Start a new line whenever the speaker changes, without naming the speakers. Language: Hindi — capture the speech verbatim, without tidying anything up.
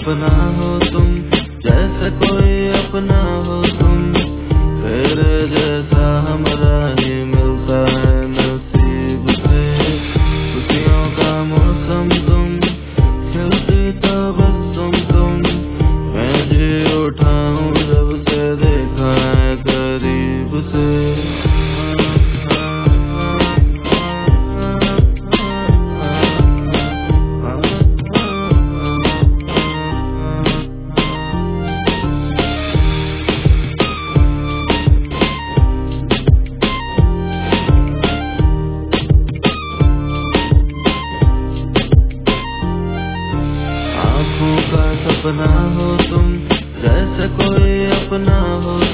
सपना हो तुम, जैसे कोई अपना हो तुम। तेरे जैसा हमरा ही मिलता है नसीब से। खुशियों का मौसम तुम, खिलती तबस्सुम तुम। मैं जी उठा हूँ जब से देखा है करीब से। आँखों का सपना हो तुम, जैसे कोई अपना हो